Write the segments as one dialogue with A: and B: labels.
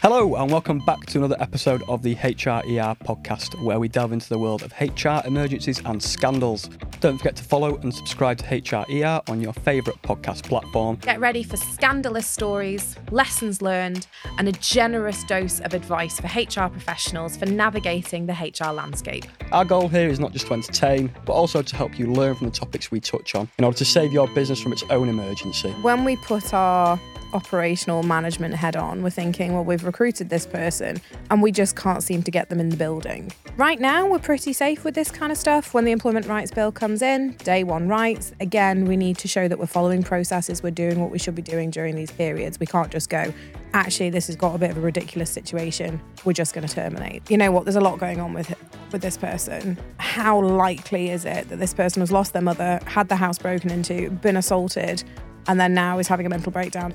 A: Hello and welcome back to another episode of the HRER podcast, where we delve into the world of HR emergencies and scandals. Don't forget to follow and subscribe to HRER on your favourite podcast platform.
B: Get ready for scandalous stories, lessons learned, and a generous dose of advice for HR professionals for navigating the HR landscape.
A: Our goal here is not just to entertain, but also to help you learn from the topics we touch on in order to save your business from its own emergency.
B: When we put our operational management head on, we're thinking, well, we've recruited this person and we just can't seem to get them in the building. Right now, we're pretty safe with this kind of stuff. When the Employment Rights Bill comes in, day one rights, again, we need to show that we're following processes, we're doing what we should be doing during these periods. We can't just go, actually, this has got a bit of a ridiculous situation, we're just going to terminate. You know what, there's a lot going on with this person. How likely is it that this person has lost their mother, had the house broken into, been assaulted, and then now is having a mental breakdown?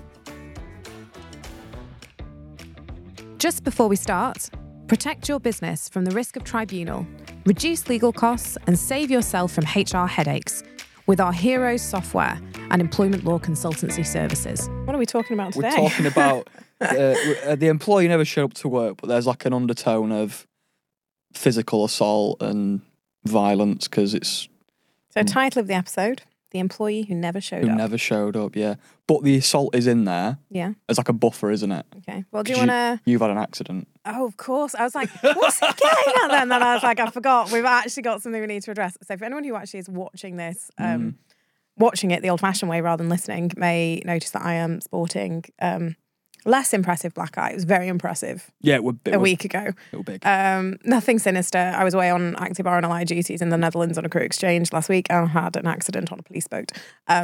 B: Just before we start, protect your business from the risk of tribunal, reduce legal costs, and save yourself from HR headaches with our Heroes software and employment law consultancy services. What are we talking about today?
A: We're talking about the employee never showed up to work, but there's like an undertone of physical assault and violence because it's...
B: So title of the episode, The Employee Who Never Showed Up.
A: Who never showed up, yeah. But the assault is in there.
B: Yeah.
A: As like a buffer, isn't it?
B: Okay. Well, do you want to...
A: You've had an accident.
B: Oh, of course. I was like, what's he getting at then? And then I was like, I forgot. We've actually got something we need to address. So for anyone who actually is watching this, watching it the old-fashioned way rather than listening, may notice that I am sporting less impressive black eye. It was very impressive.
A: Yeah,
B: a week ago.
A: It was big.
B: Nothing sinister. I was away on active RNLI duties in the Netherlands on a crew exchange last week and had an accident on a police boat.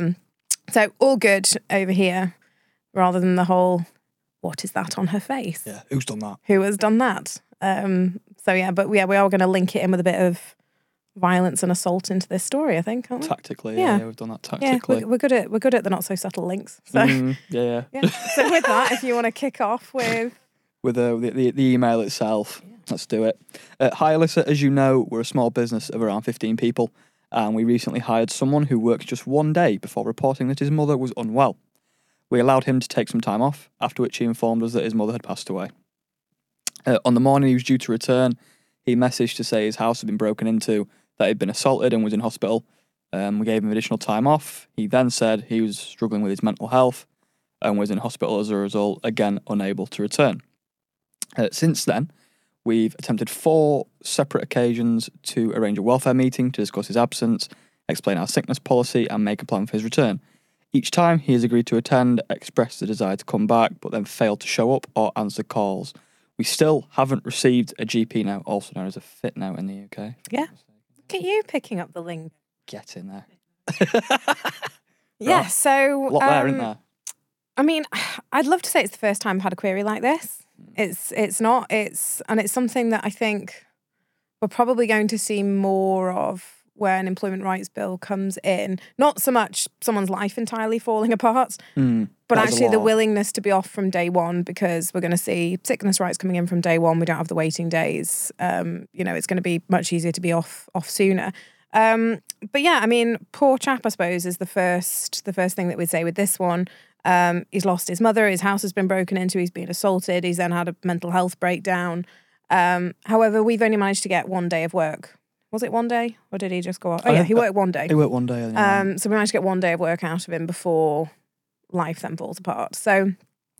B: So all good over here, rather than the whole, what is that on her face?
A: Yeah, who's done that?
B: Who has done that? We are going to link it in with a bit of violence and assault into this story, I think, aren't we?
A: Tactically, yeah, we've done that tactically.
B: Yeah, we're good at the not so subtle links. So
A: yeah.
B: So with that, if you want to kick off with
A: the email itself, let's do it. Hi Alyssa, as you know, we're a small business of around 15 people, and we recently hired someone who worked just one day before reporting that his mother was unwell. We allowed him to take some time off, after which he informed us that his mother had passed away. On the morning he was due to return, he messaged to say his house had been broken into, that he'd been assaulted and was in hospital. We gave him additional time off. He then said he was struggling with his mental health and was in hospital as a result, again unable to return. Since then, we've attempted 4 separate occasions to arrange a welfare meeting to discuss his absence, explain our sickness policy and make a plan for his return. Each time he has agreed to attend, expressed the desire to come back, but then failed to show up or answer calls. We still haven't received a GP note, also known as a fit note in the UK.
B: Yeah. Look at you picking up the link.
A: Get in there.
B: Yeah,
A: right.
B: so...
A: A lot there, isn't there?
B: I mean, I'd love to say it's the first time I've had a query like this. It's not. It's something that I think we're probably going to see more of where an Employment Rights Bill comes in. Not so much someone's life entirely falling apart, but actually the willingness to be off from day one, because we're going to see sickness rights coming in from day one. We don't have the waiting days. It's going to be much easier to be off sooner. But yeah, I mean, poor chap, I suppose, is the first thing that we'd say with this one. He's lost his mother, his house has been broken into, he's been assaulted, he's then had a mental health breakdown. However, we've only managed to get 1 day of work. Was it 1 day? Or did he just go off? Oh yeah, he worked 1 day.
A: He worked 1 day.
B: So we managed to get 1 day of work out of him before life then falls apart. So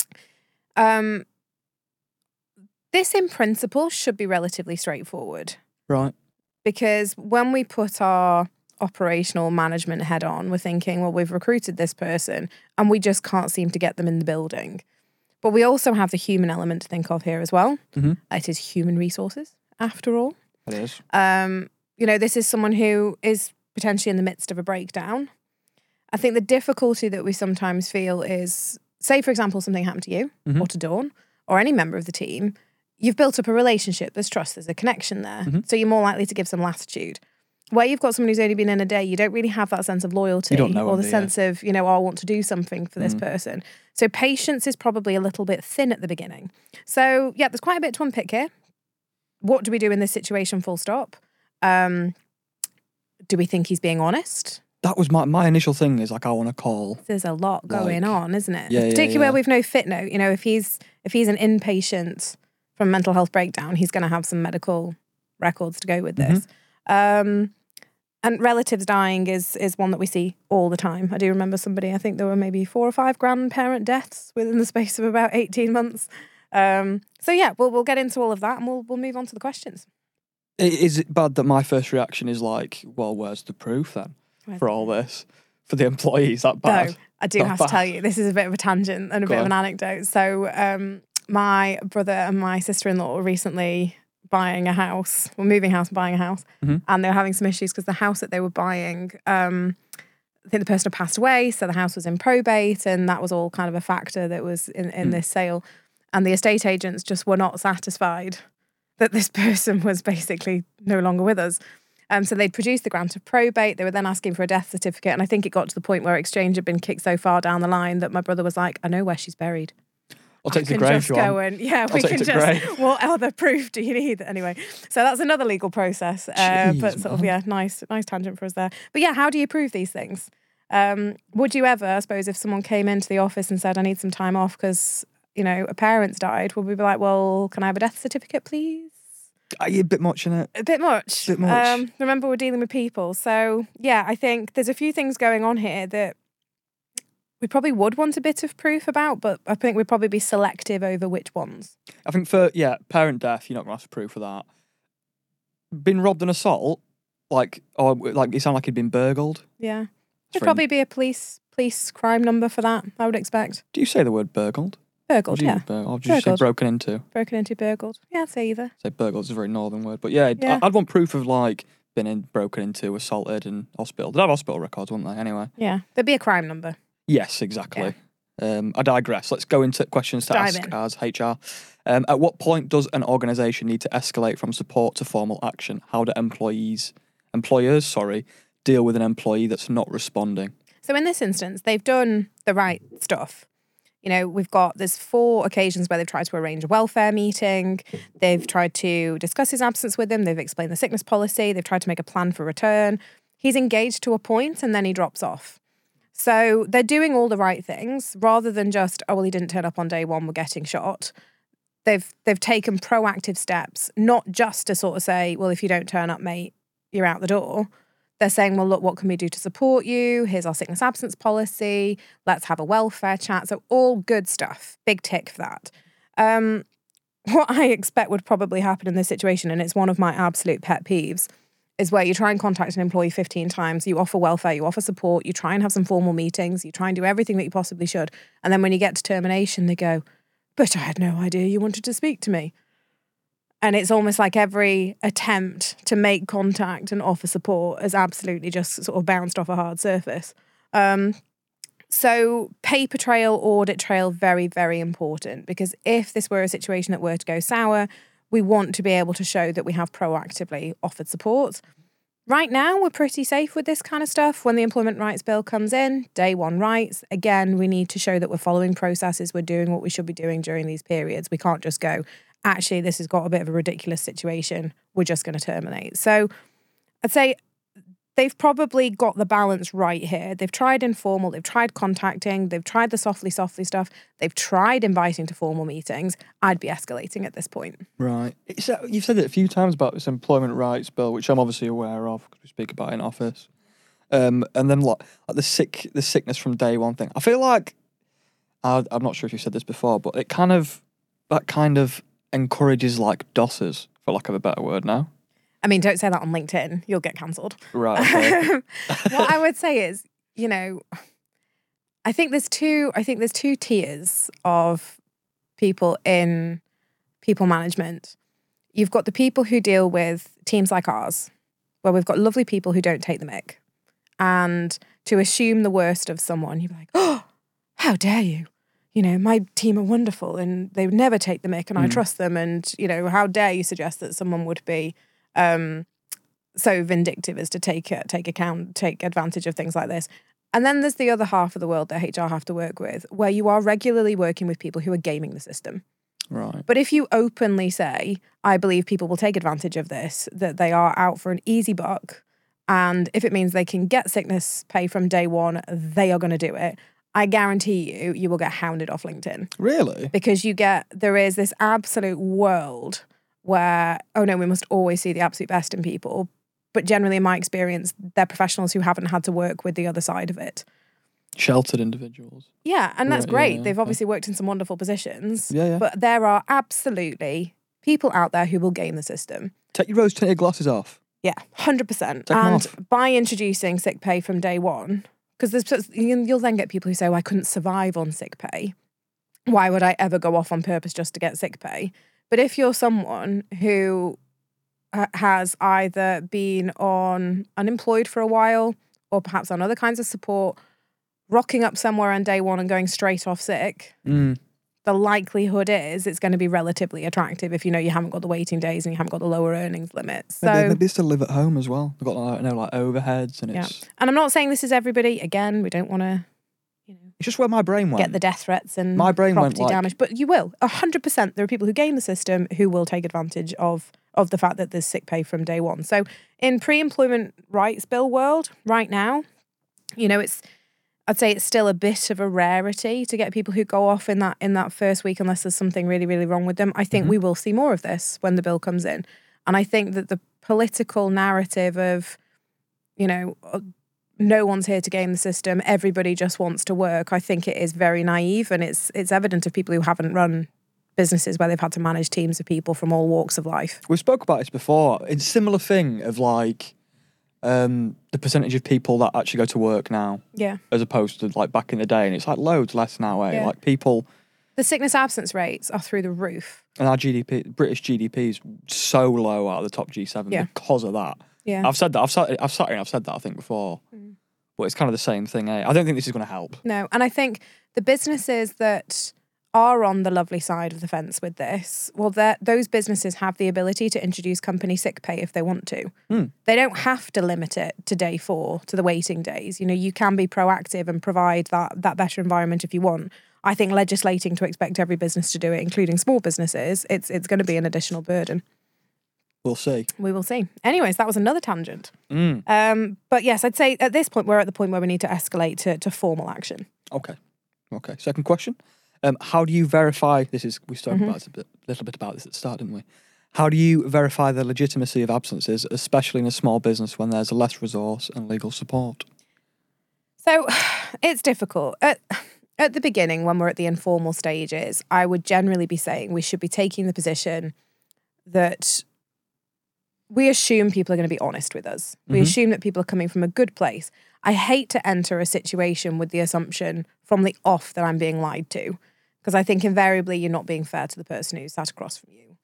B: this in principle should be relatively straightforward.
A: Right.
B: Because when we put our operational management head on, we're thinking, well, we've recruited this person and we just can't seem to get them in the building. But we also have the human element to think of here as well. Mm-hmm. It is human resources, after all.
A: It is.
B: This is someone who is potentially in the midst of a breakdown. I think the difficulty that we sometimes feel is, say, for example, something happened to you or to Dawn or any member of the team. You've built up a relationship, there's trust, there's a connection there. Mm-hmm. So you're more likely to give some latitude. Where you've got someone who's only been in a day, you don't really have that sense of loyalty or the sense of, I want to do something for this person. So patience is probably a little bit thin at the beginning. So yeah, there's quite a bit to unpick here. What do we do in this situation, full stop? Do we think he's being honest?
A: That was my initial thing, is like, I want to call.
B: There's a lot going on, isn't it?
A: Yeah,
B: particularly where we've no fit note. If if he's an inpatient from mental health breakdown, he's going to have some medical records to go with this. And relatives dying is one that we see all the time. I do remember somebody, I think there were maybe 4 or 5 grandparent deaths within the space of about 18 months. So yeah, we'll get into all of that and we'll move on to the questions.
A: Is it bad that my first reaction is like, well, where's the proof then for all this? For the employees, that bad?
B: No, I do have to tell you, this is a bit of a tangent and a bit of an anecdote. So my brother and my sister-in-law were recently buying a house, moving house and buying a house, and they were having some issues because the house that they were buying, I think the person had passed away, so the house was in probate, and that was all kind of a factor that was in this sale. And the estate agents just were not satisfied that this person was basically no longer with us. So they'd produced the grant of probate. They were then asking for a death certificate, and I think it got to the point where exchange had been kicked so far down the line that my brother was like, I know where she's buried.
A: I'll take the grave if you want.
B: We can just. What other proof do you need? Anyway, so that's another legal process.
A: Jeez,
B: but sort of nice tangent for us there. But yeah, how do you prove these things? Would you ever, I suppose, if someone came into the office and said, I need some time off because a parent's died, would we be like, well, can I have a death certificate, please?
A: Are you a bit much in it?
B: A bit much. Remember, we're dealing with people, so yeah, I think there's a few things going on here that we probably would want a bit of proof about, but I think we'd probably be selective over which ones. I
A: think for, parent death, you're not going to have to prove for that. Been robbed and assault, like it sounded like he'd been burgled.
B: Yeah. There'd probably be a police crime number for that, I would expect.
A: Do you say the word burgled?
B: Burgled, yeah.
A: Or did you say broken into?
B: Broken into, burgled. Yeah, I'd say either.
A: Say burgled is a very northern word. But yeah, I'd want proof of broken into, assaulted and hospital. They'd have hospital records, wouldn't they, anyway?
B: Yeah, there'd be a crime number.
A: Yes, exactly. Yeah. I digress. Let's go into questions to ask as HR. At what point does an organisation need to escalate from support to formal action? How do employers, deal with an employee that's not responding?
B: So in this instance, they've done the right stuff. There's 4 occasions where they've tried to arrange a welfare meeting. They've tried to discuss his absence with him. They've explained the sickness policy. They've tried to make a plan for return. He's engaged to a point and then he drops off. So they're doing all the right things rather than just, oh, well, he didn't turn up on day 1, we're getting shot. They've taken proactive steps, not just to sort of say, well, if you don't turn up, mate, you're out the door. They're saying, well, look, what can we do to support you? Here's our sickness absence policy. Let's have a welfare chat. So all good stuff. Big tick for that. What I expect would probably happen in this situation, and it's one of my absolute pet peeves, is where you try and contact an employee 15 times, you offer welfare, you offer support, you try and have some formal meetings, you try and do everything that you possibly should. And then when you get to termination, they go, but I had no idea you wanted to speak to me. And it's almost like every attempt to make contact and offer support has absolutely just sort of bounced off a hard surface. So paper trail, audit trail, very, very important, because if this were a situation that were to go sour, we want to be able to show that we have proactively offered support. Right now, we're pretty safe with this kind of stuff. When the Employment Rights Bill comes in, day 1 rights, again, we need to show that we're following processes, we're doing what we should be doing during these periods. We can't just go, actually, this has got a bit of a ridiculous situation, we're just going to terminate. So I'd say they've probably got the balance right here. They've tried informal, they've tried contacting, they've tried the softly stuff, they've tried inviting to formal meetings. I'd be escalating at this point.
A: Right. You've said it a few times about this Employment Rights Bill, which I'm obviously aware of because we speak about it in office. And then like the sickness from day 1 thing. I feel like, I'm not sure if you said this before, but that kind of encourages like dossers, for lack of a better word now.
B: I mean, don't say that on LinkedIn. You'll get cancelled.
A: Right. Okay.
B: What I would say is, I think there's two tiers of people in people management. You've got the people who deal with teams like ours, where we've got lovely people who don't take the mick. And to assume the worst of someone, you'd be like, oh, how dare you? My team are wonderful and they would never take the mick and I trust them. And, how dare you suggest that someone would be so vindictive as to take advantage of things like this. And then there's the other half of the world that HR have to work with, where you are regularly working with people who are gaming the system.
A: Right.
B: But if you openly say, I believe people will take advantage of this, that they are out for an easy buck, and if it means they can get sickness pay from day 1, they are going to do it. I guarantee you will get hounded off LinkedIn.
A: Really?
B: Because there is this absolute world where, oh no, we must always see the absolute best in people. But generally, in my experience, they're professionals who haven't had to work with the other side of it.
A: Sheltered individuals.
B: Yeah, and that's
A: Right,
B: great.
A: yeah,
B: They've
A: okay.
B: obviously worked in some wonderful positions.
A: Yeah.
B: But there are absolutely people out there who will game the system.
A: Take your rose-tinted glasses off.
B: Yeah, 100%.
A: Take them
B: And
A: off.
B: by introducing sick pay from day one, because you'll then get people who say, well, I couldn't survive on sick pay. Why would I ever go off on purpose just to get sick pay? But if you're someone who has either been on unemployed for a while or perhaps on other kinds of support, rocking up somewhere on day one and going straight off sick, the likelihood is it's going to be relatively attractive if you know you haven't got the waiting days and you haven't got the lower earnings limits. So
A: Maybe they still live at home as well. They've got like overheads and it's...
B: And I'm not saying this is everybody. Again, we don't want to,
A: It's just where my brain went.
B: get the death threats and
A: My brain went
B: property
A: like-
B: damage. But you will. 100%. There are people who game the system who will take advantage of the fact that there's sick pay from day one. So in pre-employment rights bill world right now, I'd say it's still a bit of a rarity to get people who go off in that first week unless there's something really, really wrong with them. I think we will see more of this when the bill comes in. And I think that the political narrative of, no one's here to game the system, everybody just wants to work, I think it is very naive, and it's evident of people who haven't run businesses where they've had to manage teams of people from all walks of life.
A: We spoke about this before. It's a similar thing of like the percentage of people that actually go to work now, as opposed to like back in the day, and it's like loads less now. Like people,
B: the sickness absence rates are through the roof,
A: and our British GDP is so low out of the top G7 because of that.
B: Yeah,
A: I've said that. I've sat here and I've said that I think before, but it's kind of the same thing. I don't think this is going to help.
B: No, and I think the businesses that are on the lovely side of the fence with this, well, those businesses have the ability to introduce company sick pay if they want to. They don't have to limit it to day 4, to the waiting days. You can be proactive and provide that better environment if you want. I think legislating to expect every business to do it, including small businesses, it's going to be an additional burden.
A: We'll see.
B: We will see. Anyways, that was another tangent. But yes, I'd say at this point, we're at the point where we need to escalate to formal action.
A: Okay. Second question. How do you verify, we spoke about a little bit about this at the start, didn't we? How do you verify the legitimacy of absences, especially in a small business when there's less resource and legal support?
B: So it's difficult. At the beginning, when we're at the informal stages, I would generally be saying we should be taking the position that we assume people are going to be honest with us. We assume that people are coming from a good place. I hate to enter a situation with the assumption from the off that I'm being lied to, because I think invariably you're not being fair to the person who's sat across from you.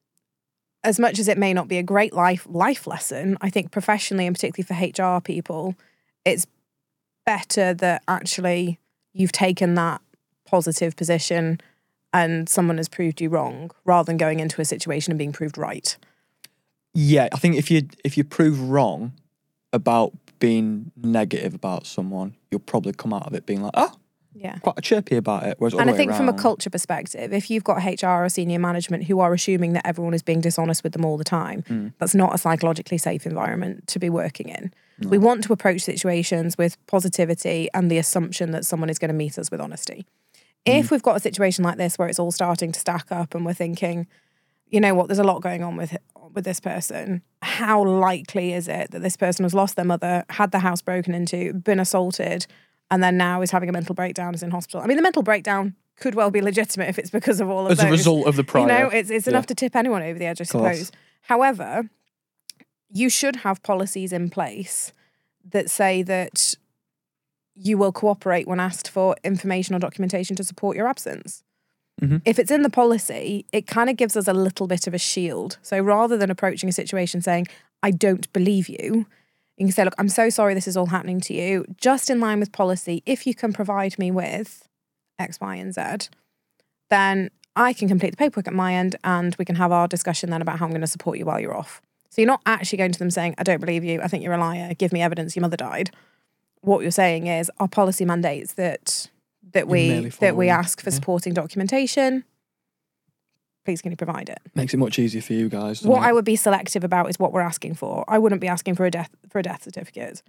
B: As much as it may not be a great life lesson, I think professionally and particularly for HR people, it's better that actually you've taken that positive position and someone has proved you wrong, rather than going into a situation and being proved right.
A: Yeah, I think if you prove wrong about being negative about someone, you'll probably come out of it being like, quite chirpy about it. Whereas
B: and I think from a culture perspective, if you've got HR or senior management who are assuming that everyone is being dishonest with them all the time, that's not a psychologically safe environment to be working in. No. We want to approach situations with positivity and the assumption that someone is going to meet us with honesty. If we've got a situation like this where it's all starting to stack up and we're thinking, you know what, there's a lot going on with this person, how likely is it that this person has lost their mother, had their house broken into, been assaulted, and then now is having a mental breakdown, is in hospital? I mean, the mental breakdown could well be legitimate if it's because of all of
A: those. As a result of the prior.
B: It's enough to tip anyone over the edge, I suppose. However, you should have policies in place that say that you will cooperate when asked for information or documentation to support your absence. If it's in the policy, it kind of gives us a little bit of a shield. So rather than approaching a situation saying, I don't believe you, you can say, look, I'm so sorry this is all happening to you. Just in line with policy, if you can provide me with X, Y, and Z, then I can complete the paperwork at my end and we can have our discussion then about how I'm going to support you while you're off. So you're not actually going to them saying, I don't believe you, I think you're a liar, give me evidence your mother died. What you're saying is our policy mandates that we ask for supporting documentation. Please, can you provide it?
A: Makes it much easier for you guys.
B: What I would be selective about is what we're asking for. I wouldn't be asking for a death certificate.
A: No.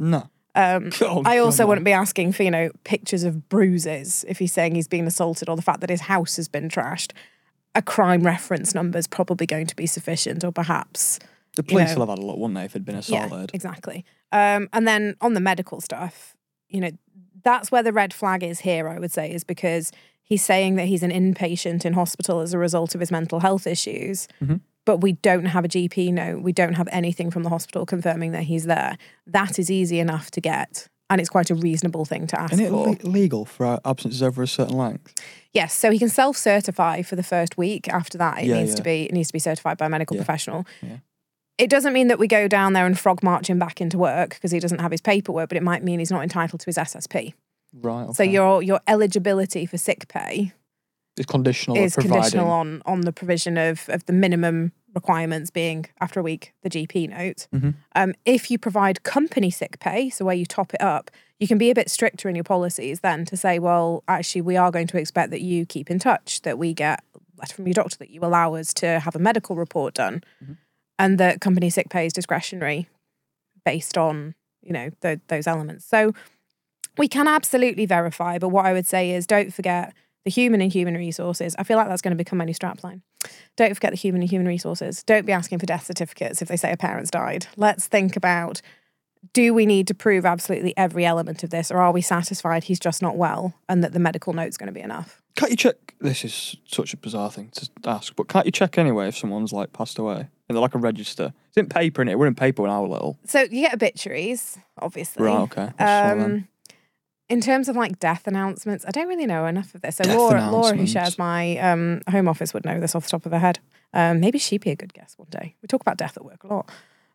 A: Oh,
B: I also
A: God,
B: wouldn't be asking for, pictures of bruises if he's saying he's been assaulted or the fact that his house has been trashed. A crime reference number is probably going to be sufficient, or perhaps
A: The police will have had a look, wouldn't they, if he'd been assaulted?
B: Yeah, exactly. And then on the medical stuff, that's where the red flag is here, I would say, is because he's saying that he's an inpatient in hospital as a result of his mental health issues.
A: Mm-hmm.
B: But we don't have a GP note. We don't have anything from the hospital confirming that he's there. That is easy enough to get. And it's quite a reasonable thing to ask
A: Isn't
B: for.
A: it legal for absences over a certain length?
B: Yes, so he can self-certify for the first week. After that, it needs to be certified by a medical professional.
A: Yeah.
B: It doesn't mean that we go down there and frog march him back into work because he doesn't have his paperwork, but it might mean he's not entitled to his SSP.
A: Right. Okay.
B: So your eligibility for sick pay
A: is conditional.
B: On the provision of the minimum requirements being after a week the GP note.
A: Mm-hmm.
B: If you provide company sick pay, so where you top it up, you can be a bit stricter in your policies then to say, well, actually, we are going to expect that you keep in touch, that we get a letter from your doctor, that you allow us to have a medical report done, and that company sick pay is discretionary based on those elements. So we can absolutely verify, but what I would say is don't forget the human and human resources. I feel like that's going to become any strapline. Don't forget the human and human resources. Don't be asking for death certificates if they say a parent's died. Let's think about, do we need to prove absolutely every element of this, or are we satisfied he's just not well and that the medical note's going to be enough?
A: Can't you check? This is such a bizarre thing to ask, but can't you check anyway if someone's passed away? And they're like a register. It's in paper, innit? We're in paper when I was little.
B: So you get obituaries, obviously.
A: Right, okay.
B: In terms of death announcements, I don't really know enough of this. So Laura, who shares my home office, would know this off the top of her head. Maybe she'd be a good guest one day. We talk about death at work a lot.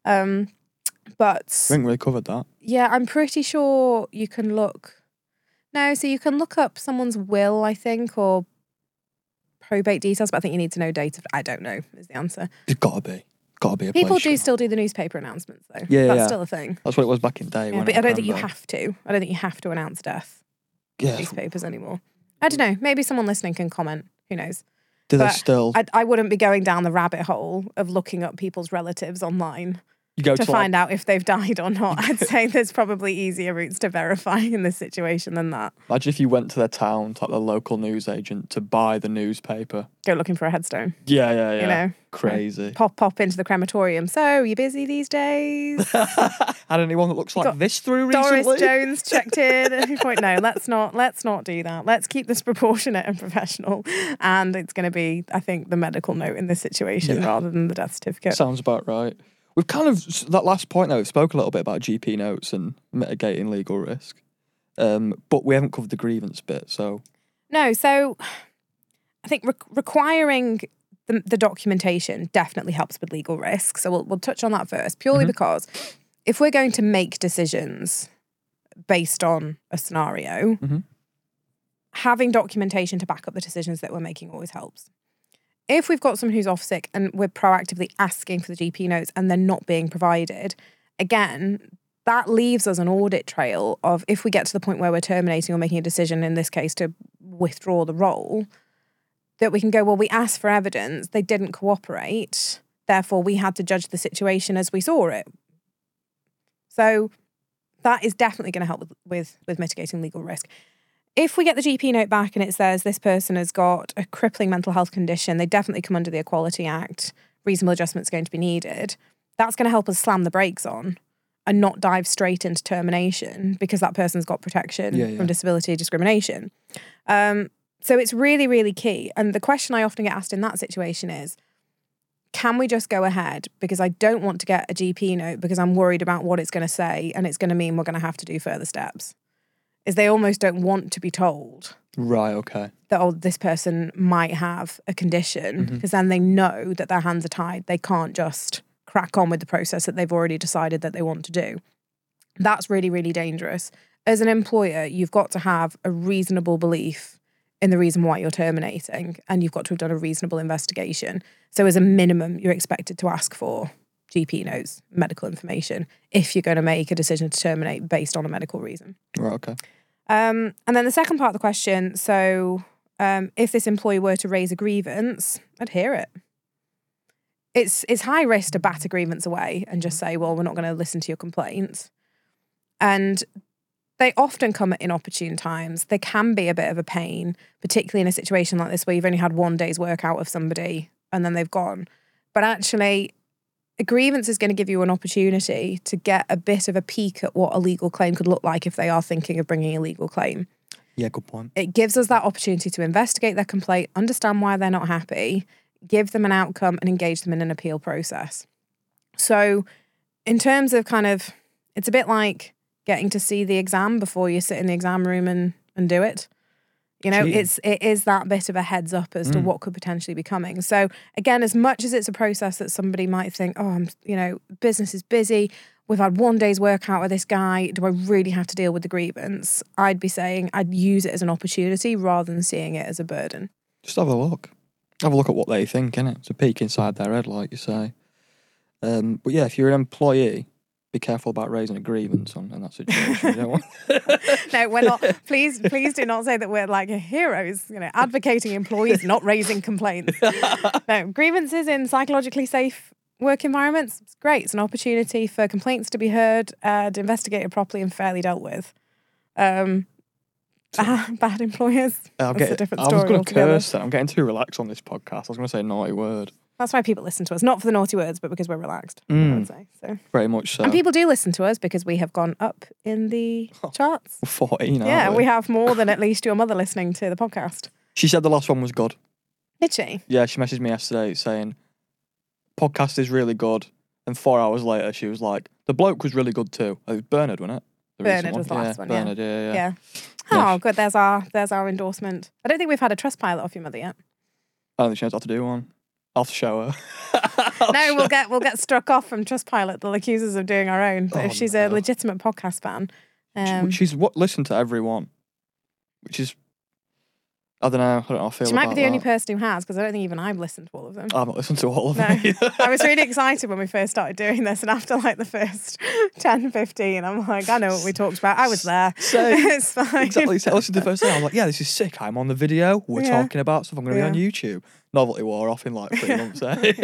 B: But
A: we haven't really covered that.
B: Yeah, I'm pretty sure you can look. No, so you can look up someone's will, I think, or probate details, but I think you need to know date of. I don't know is the answer.
A: It's gotta be a
B: People
A: place,
B: do still do the newspaper announcements though.
A: Yeah,
B: That's still a thing.
A: That's what it was back in the day.
B: Yeah, but I don't think you have to. I don't think you have to announce death in newspapers anymore. I don't know. Maybe someone listening can comment. Who knows?
A: Do they still?
B: I wouldn't be going down the rabbit hole of looking up people's relatives online
A: You go
B: to find out if they've died or not. I'd say there's probably easier routes to verify in this situation than that.
A: Imagine if you went to their town, to the local newsagent, to buy the newspaper.
B: Go looking for a headstone.
A: Yeah. Crazy.
B: Pop into the crematorium. So, you busy these days?
A: Had anyone that looks like this through recently?
B: Doris Jones checked in at any point. No, let's not do that. Let's keep this proportionate and professional. And it's going to be, I think, the medical note in this situation rather than the death certificate.
A: Sounds about right. We've kind of, that last point though, we've spoke a little bit about GP notes and mitigating legal risk. But we haven't covered the grievance bit, so.
B: No, so I think requiring the documentation definitely helps with legal risk. So we'll touch on that first, purely because if we're going to make decisions based on a scenario, having documentation to back up the decisions that we're making always helps. If we've got someone who's off sick and we're proactively asking for the GP notes and they're not being provided, again, that leaves us an audit trail of if we get to the point where we're terminating or making a decision, in this case, to withdraw the role, that we can go, well, we asked for evidence, they didn't cooperate, therefore we had to judge the situation as we saw it. So that is definitely going to help with mitigating legal risk. If we get the GP note back and it says this person has got a crippling mental health condition, they definitely come under the Equality Act, reasonable adjustment's going to be needed, that's going to help us slam the brakes on and not dive straight into termination because that person's got protection from disability discrimination. So it's really, really key. And the question I often get asked in that situation is, can we just go ahead? Because I don't want to get a GP note because I'm worried about what it's going to say and it's going to mean we're going to have to do further steps. Is they almost don't want to be told.
A: Right, okay.
B: That, this person might have a condition because then they know that their hands are tied. They can't just crack on with the process that they've already decided that they want to do. That's really, really dangerous. As an employer, you've got to have a reasonable belief in the reason why you're terminating, and you've got to have done a reasonable investigation. So as a minimum, you're expected to ask for GP notes, medical information, if you're going to make a decision to terminate based on a medical reason.
A: Right, okay.
B: And then the second part of the question, so if this employee were to raise a grievance, I'd hear it. It's high risk to bat a grievance away and just say, well, we're not going to listen to your complaints. And they often come at inopportune times. They can be a bit of a pain, particularly in a situation like this where you've only had one day's work out of somebody and then they've gone. But actually, a grievance is going to give you an opportunity to get a bit of a peek at what a legal claim could look like if they are thinking of bringing a legal claim.
A: Yeah, good point.
B: It gives us that opportunity to investigate their complaint, understand why they're not happy, give them an outcome, and engage them in an appeal process. So in terms of it's a bit like getting to see the exam before you sit in the exam room and do it. You know, it is that bit of a heads up as to what could potentially be coming. So again, as much as it's a process that somebody might think, business is busy, we've had one day's work out with this guy, do I really have to deal with the grievance? I'd be saying I'd use it as an opportunity rather than seeing it as a burden.
A: Just have a look. Have a look at what they think, innit? It's a peek inside their head, like you say. But yeah, if you're an employee, be careful about raising a grievance in that situation. You don't want...
B: No, we're not. Please do not say that we're like heroes, advocating employees not raising complaints. No, grievances in psychologically safe work environments, it's great. It's an opportunity for complaints to be heard and investigated properly and fairly dealt with. Bad employers, that's a different story.
A: I was going to
B: altogether.
A: curse that. I'm getting too relaxed on this podcast. I was going to say a naughty word.
B: That's why people listen to us. Not for the naughty words, but because we're relaxed, I would say. So.
A: Very much so.
B: And people do listen to us because we have gone up in the charts.
A: 14,
B: yeah, we have more than at least your mother listening to the podcast.
A: She said the last one was good.
B: Did she?
A: Yeah, she messaged me yesterday saying, podcast is really good. And 4 hours later, she was like, the bloke was really good too. It was Bernard, wasn't it?
B: Bernard was the last one,
A: Bernard, yeah.
B: Oh, good. There's our endorsement. I don't think we've had a Trustpilot off your mother yet.
A: I don't think she knows how to do one. I'll have to show her.
B: We'll get struck off from Trustpilot. They'll accuse us of doing our own. But if she's a legitimate podcast fan,
A: she's listened to every one, which is, I don't know how I feel.
B: She might be the only person who has, because I don't think even I've listened to all of them.
A: I've not listened to all of them.
B: I was really excited when we first started doing this, and after like the first 10, 15, I'm like, I know what we talked about. I was there. It's fine.
A: Exactly. So I listened to the first thing. I was like, yeah, this is sick. I'm on the video. We're talking about stuff. I'm going to be on YouTube. Novelty wore off in like 3 months.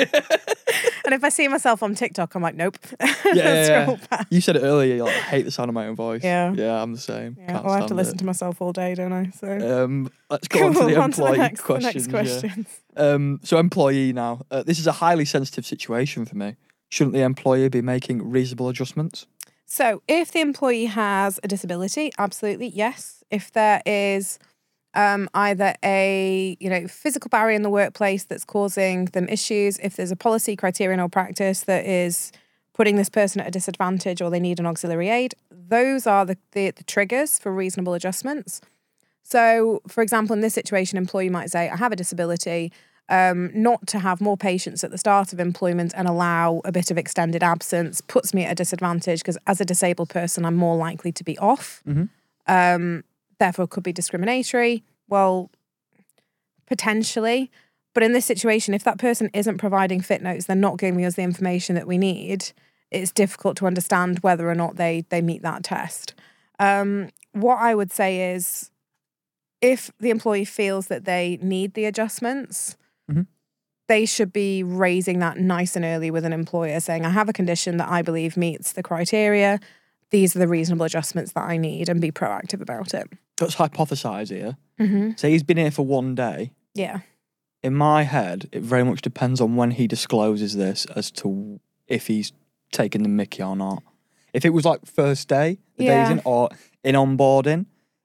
B: And if I see myself on TikTok, I'm like, nope.
A: Yeah. You said it earlier. You're like, I hate the sound of my own voice. Yeah, I'm the same.
B: Yeah, I have to listen to myself all day, don't I? So
A: let's go on to the employee
B: questions. The next questions.
A: Yeah. So employee now. This is a highly sensitive situation for me. Shouldn't the employer be making reasonable adjustments?
B: So if the employee has a disability, absolutely, yes. If there is either a physical barrier in the workplace that's causing them issues, if there's a policy, criterion or practice that is putting this person at a disadvantage or they need an auxiliary aid, those are the triggers for reasonable adjustments. So, for example, in this situation, an employee might say, I have a disability, not to have more patients at the start of employment and allow a bit of extended absence puts me at a disadvantage because as a disabled person, I'm more likely to be off. Mm-hmm. Therefore could be discriminatory. Well, potentially. But in this situation, if that person isn't providing fit notes, they're not giving us the information that we need, it's difficult to understand whether or not they meet that test. What I would say is, if the employee feels that they need the adjustments, mm-hmm. they should be raising that nice and early with an employer, saying, I have a condition that I believe meets the criteria. These are the reasonable adjustments that I need, and be proactive about it.
A: Let's hypothesise here.
B: Mm-hmm.
A: Say he's been here for 1 day.
B: Yeah.
A: In my head, it very much depends on when he discloses this as to if he's taking the mickey or not. If it was like first day, the days in, or in onboarding,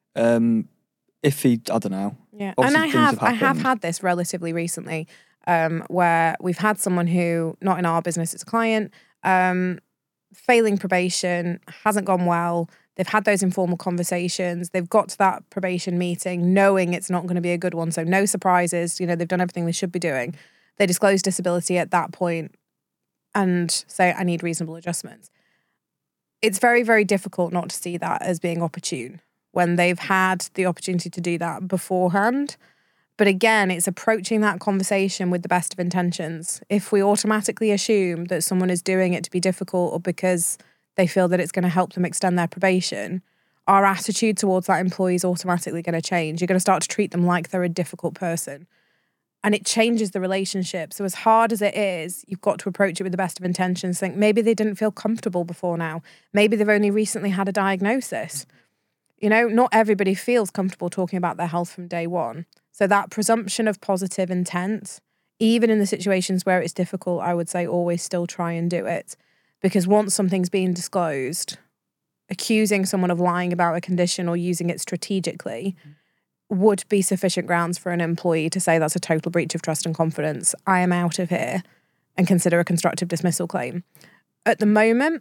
A: if he, I don't know.
B: Yeah, and I have had this relatively recently, where we've had someone who, not in our business, it's a client, failing probation, hasn't gone well. They've had those informal conversations. They've got to that probation meeting knowing it's not going to be a good one. So no surprises. They've done everything they should be doing. They disclose disability at that point and say, I need reasonable adjustments. It's very, very difficult not to see that as being opportune when they've had the opportunity to do that beforehand. But again, it's approaching that conversation with the best of intentions. If we automatically assume that someone is doing it to be difficult or because they feel that it's going to help them extend their probation, our attitude towards that employee is automatically going to change. You're going to start to treat them like they're a difficult person. and it changes the relationship. So as hard as it is, you've got to approach it with the best of intentions. Think maybe they didn't feel comfortable before now. Maybe they've only recently had a diagnosis. You know, not everybody feels comfortable talking about their health from day one. So that presumption of positive intent, even in the situations where it's difficult, I would say always still try and do it. Because once something's been disclosed, accusing someone of lying about a condition or using it strategically would be sufficient grounds for an employee to say that's a total breach of trust and confidence. I am out of here, and consider a constructive dismissal claim. At the moment,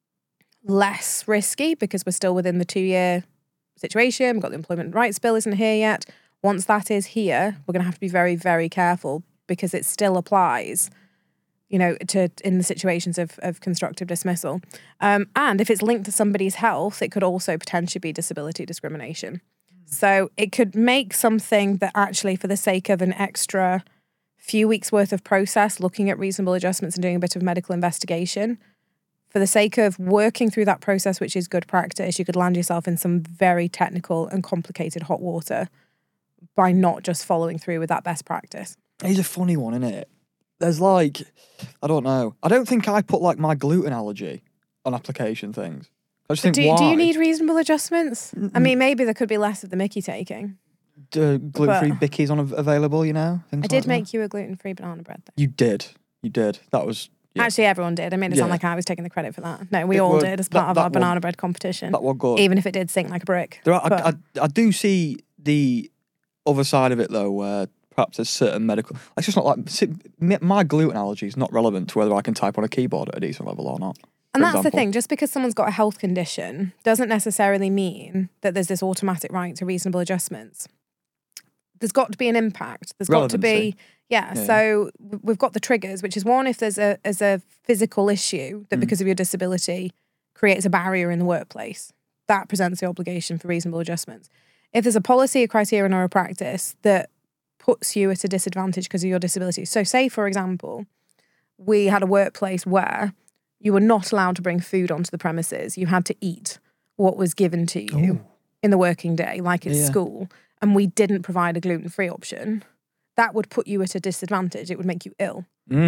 B: less risky because we're still within the 2-year situation. We've got the Employment Rights Bill isn't here yet. Once that is here, we're going to have to be very, very careful because it still applies, you know, to in the situations of constructive dismissal. And if it's linked to somebody's health, it could also potentially be disability discrimination. So it could make something that actually, for the sake of an extra few weeks worth of process, looking at reasonable adjustments and doing a bit of medical investigation, for the sake of working through that process, which is good practice, you could land yourself in some very technical and complicated hot water by not just following through with that best practice.
A: It's a funny one, isn't it? There's like, I don't know. I don't think I put like my gluten allergy on application things. I just think,
B: do you need reasonable adjustments? I mean, maybe there could be less of the Mickey taking.
A: Gluten-free bickies available, you know?
B: I did make you a gluten-free banana bread, though.
A: You did. That was... Yeah.
B: Actually, everyone did. I made it sound like I was taking the credit for that. No, we all did as part of our banana bread competition.
A: That was good.
B: Even if it did sink like a brick.
A: I do see the other side of it, though, where perhaps there's certain medical... It's just not like... My gluten allergy is not relevant to whether I can type on a keyboard at a decent level or not.
B: And that's the thing, just because someone's got a health condition doesn't necessarily mean that there's this automatic right to reasonable adjustments. There's got to be an impact. There's got to be, so we've got the triggers, which is one, if there's a physical issue that because of your disability creates a barrier in the workplace, that presents the obligation for reasonable adjustments. If there's a policy, a criterion or a practice that puts you at a disadvantage because of your disability. So say, for example, we had a workplace where you were not allowed to bring food onto the premises. You had to eat what was given to you in the working day, like at school, and we didn't provide a gluten-free option. That would put you at a disadvantage. It would make you ill.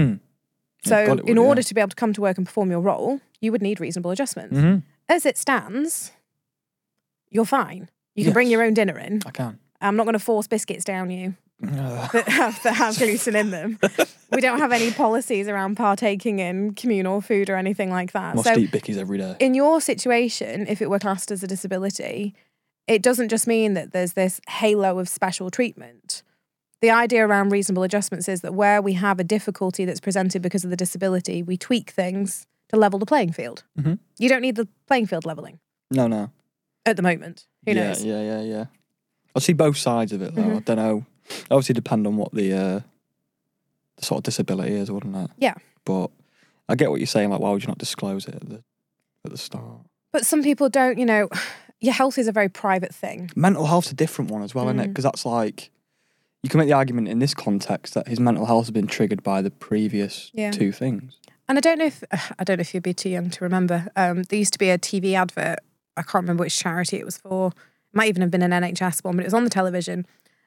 B: So in order to be able to come to work and perform your role, you would need reasonable adjustments. As it stands, you're fine. You can bring your own dinner in.
A: I can.
B: I'm not going to force biscuits down you that have gluten in them. We don't have any policies around partaking in communal food or anything like that.
A: Must eat bickies every day.
B: In your situation, if it were classed as a disability, it doesn't just mean that there's this halo of special treatment. The idea around reasonable adjustments is that where we have a difficulty that's presented because of the disability, we tweak things to level the playing field. You don't need the playing field leveling.
A: No.
B: At the moment. Who knows?
A: Yeah. I see both sides of it, though. I don't know. Obviously, depend on what the sort of disability is, wouldn't it?
B: Yeah.
A: But I get what you're saying. Like, why would you not disclose it at the start?
B: But some people don't. You know, your health is a very private thing.
A: Mental health's a different one as well, isn't it? Because that's like, you can make the argument in this context that his mental health has been triggered by the previous two things. And
B: I don't know if you'd be too young to remember. There used to be a TV advert. I can't remember which charity it was for. It might even have been an NHS one, but it was on the television.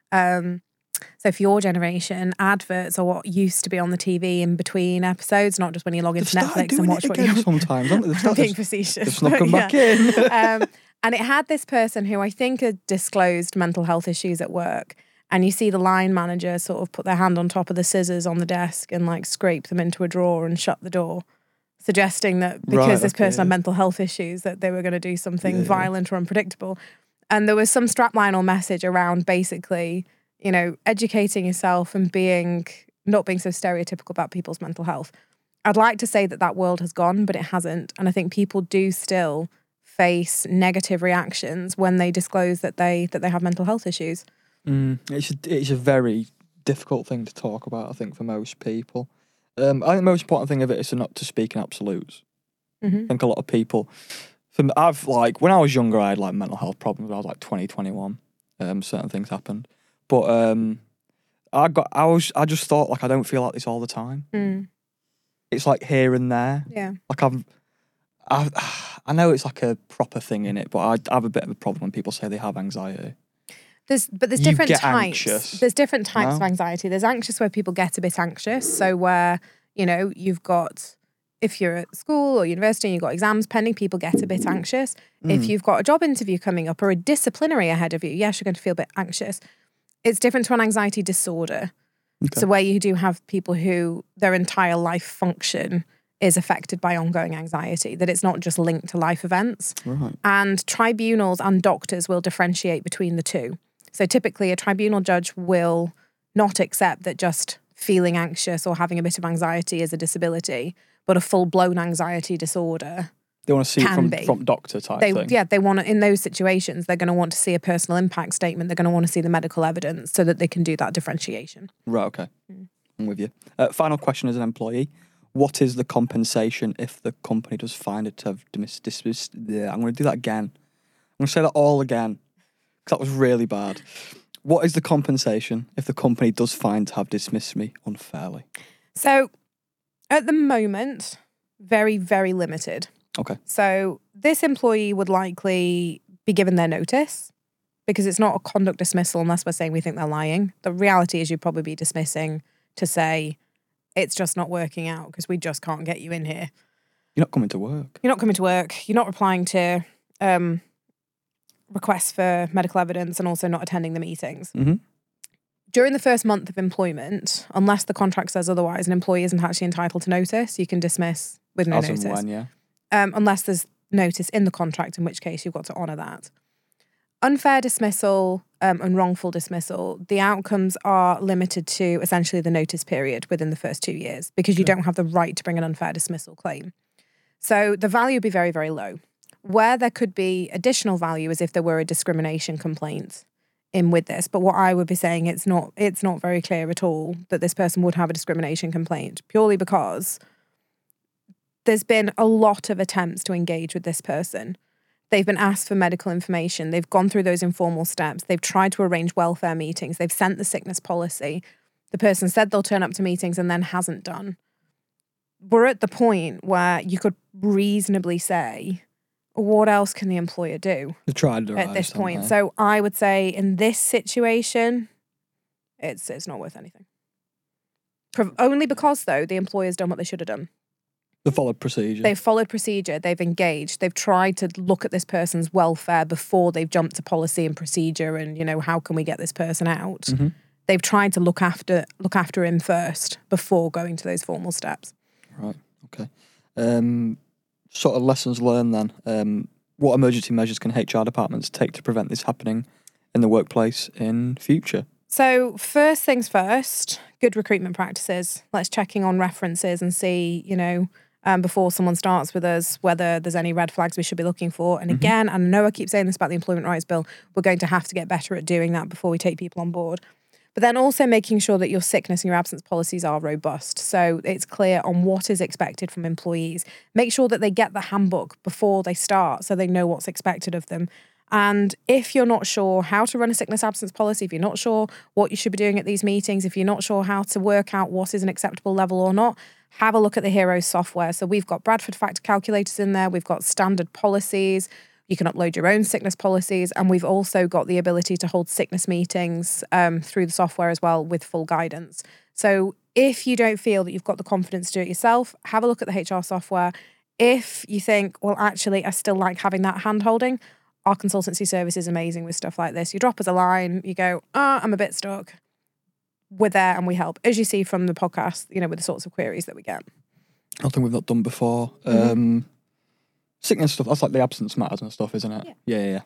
B: So for your generation, adverts are what used to be on the TV in between episodes, not just when you log into Netflix and watch what you
A: sometimes, aren't they?
B: I'm being facetious.
A: They've snuck them back in.
B: And it had this person who I think had disclosed mental health issues at work. And you see the line manager sort of put their hand on top of the scissors on the desk and like scrape them into a drawer and shut the door, suggesting that because this person had mental health issues that they were going to do something violent or unpredictable. And there was some strapline or message around basically, you know, educating yourself and not being so stereotypical about people's mental health. I'd like to say that world has gone, but it hasn't. And I think people do still face negative reactions when they disclose that they have mental health issues.
A: It's a very difficult thing to talk about, I think, for most people. I think the most important thing of it is not to speak in absolutes. I think a lot of people... when I was younger, I had like mental health problems. I was like 20, 21. Certain things happened. But I just thought, like, I don't feel like this all the time. It's like here and there.
B: Yeah.
A: Like I know it's like a proper thing in it, but I have a bit of a problem when people say they have anxiety.
B: There's
A: You
B: different
A: get
B: types.
A: anxious.
B: There's different types
A: No?
B: of anxiety. There's anxious where people get a bit anxious. So where, you've got, if you're at school or university and you've got exams pending, people get a bit anxious. If you've got a job interview coming up or a disciplinary ahead of you, yes, you're going to feel a bit anxious. It's different to an anxiety disorder.
A: Okay.
B: So where you do have people who their entire life function is affected by ongoing anxiety, that it's not just linked to life events.
A: Right.
B: And tribunals and doctors will differentiate between the two. So typically a tribunal judge will not accept that just feeling anxious or having a bit of anxiety is a disability, but a full-blown anxiety disorder.
A: They want to see it
B: Can
A: from,
B: be.
A: from doctor type thing.
B: They want to, in those situations, they're going to want to see a personal impact statement. They're going to want to see the medical evidence so that they can do that differentiation.
A: Right, okay. I'm with you. Final question as an employee. What is the compensation if the company does find it to have dismissed? Yeah, I'm going to do that again. I'm going to say that all again because that was really bad. What is the compensation if the company does find to have dismissed me unfairly?
B: So at the moment, very, very limited.
A: Okay.
B: So this employee would likely be given their notice because it's not a conduct dismissal unless we're saying we think they're lying. The reality is you'd probably be dismissing to say it's just not working out because we just can't get you in here.
A: You're not coming to work.
B: You're not coming to work. You're not replying to requests for medical evidence and also not attending the meetings.
A: Mm-hmm.
B: During the first month of employment, unless the contract says otherwise, an employee isn't actually entitled to notice. You can dismiss with no
A: As
B: notice.
A: and when, yeah.
B: Unless there's notice in the contract, in which case you've got to honour that. Unfair dismissal and wrongful dismissal, the outcomes are limited to essentially the notice period within the first 2 years because you don't have the right to bring an unfair dismissal claim. So the value would be very, very low. Where there could be additional value is if there were a discrimination complaint in with this. But what I would be saying, it's not very clear at all that this person would have a discrimination complaint purely because there's been a lot of attempts to engage with this person. They've been asked for medical information. They've gone through those informal steps. They've tried to arrange welfare meetings. They've sent the sickness policy. The person said they'll turn up to meetings and then hasn't done. We're at the point where you could reasonably say, what else can the employer do
A: They've tried their
B: at
A: eyes,
B: this
A: haven't
B: point?
A: they?
B: So I would say in this situation, it's not worth anything. Only because, though, the employer's done what they should have done.
A: They followed procedure.
B: They've followed procedure. They've engaged. They've tried to look at this person's welfare before they've jumped to policy and procedure and, how can we get this person out?
A: Mm-hmm.
B: They've tried to look after him first before going to those formal steps.
A: Right, okay. Sort of lessons learned then. What emergency measures can HR departments take to prevent this happening in the workplace in future?
B: So first things first, good recruitment practices. Let's check in on references and see, before someone starts with us, whether there's any red flags we should be looking for. And again, I know I keep saying this about the Employment Rights Bill, we're going to have to get better at doing that before we take people on board. But then also making sure that your sickness and your absence policies are robust. So it's clear on what is expected from employees. Make sure that they get the handbook before they start so they know what's expected of them. And if you're not sure how to run a sickness absence policy, if you're not sure what you should be doing at these meetings, if you're not sure how to work out what is an acceptable level or not, have a look at the Heroes software. So we've got Bradford factor calculators in there. We've got standard policies. You can upload your own sickness policies. And we've also got the ability to hold sickness meetings through the software as well with full guidance. So if you don't feel that you've got the confidence to do it yourself, have a look at the HR software. If you think, well, actually, I still like having that hand-holding, our consultancy service is amazing with stuff like this. You drop us a line, you go, I'm a bit stuck. We're there and we help. As you see from the podcast, with the sorts of queries that we get.
A: Nothing we've not done before. Sickness stuff, that's like the absence matters and stuff, isn't it? Yeah.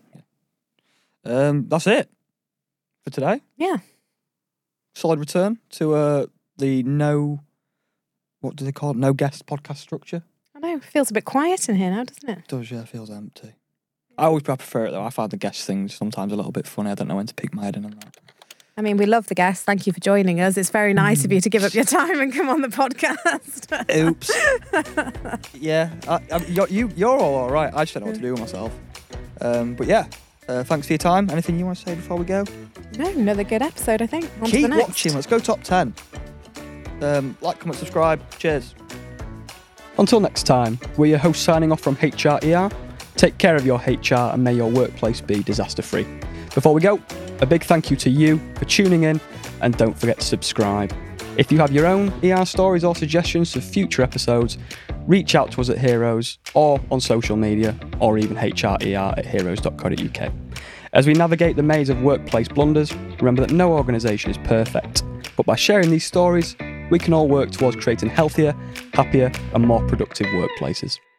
A: That's it for today.
B: Yeah.
A: Solid return to the what do they call it? No guest podcast structure.
B: I know, it feels a bit quiet in here now, doesn't it?
A: It does, yeah, it feels empty. I prefer it though. I find the guest things sometimes a little bit funny. I don't know when to pick my head in on that.
B: I mean, we love the guests. Thank you for joining us. It's very nice of you to give up your time and come on the podcast.
A: Oops. Yeah, you're all right. I just don't know what to do with myself. But yeah, thanks for your time. Anything you want to say before we go?
B: No, another good episode, I think. On to
A: Keep
B: the next.
A: watching. Let's go top 10. Like, comment, subscribe. Cheers. Until next time, we're your hosts signing off from HRER. Take care of your HR and may your workplace be disaster-free. Before we go, A big thank you to you for tuning in, and don't forget to subscribe. If you have your own ER stories or suggestions for future episodes, reach out to us at Heroes or on social media, or even hrer@heroes.co.uk. As we navigate the maze of workplace blunders, remember that no organisation is perfect, but by sharing these stories, we can all work towards creating healthier, happier and more productive workplaces.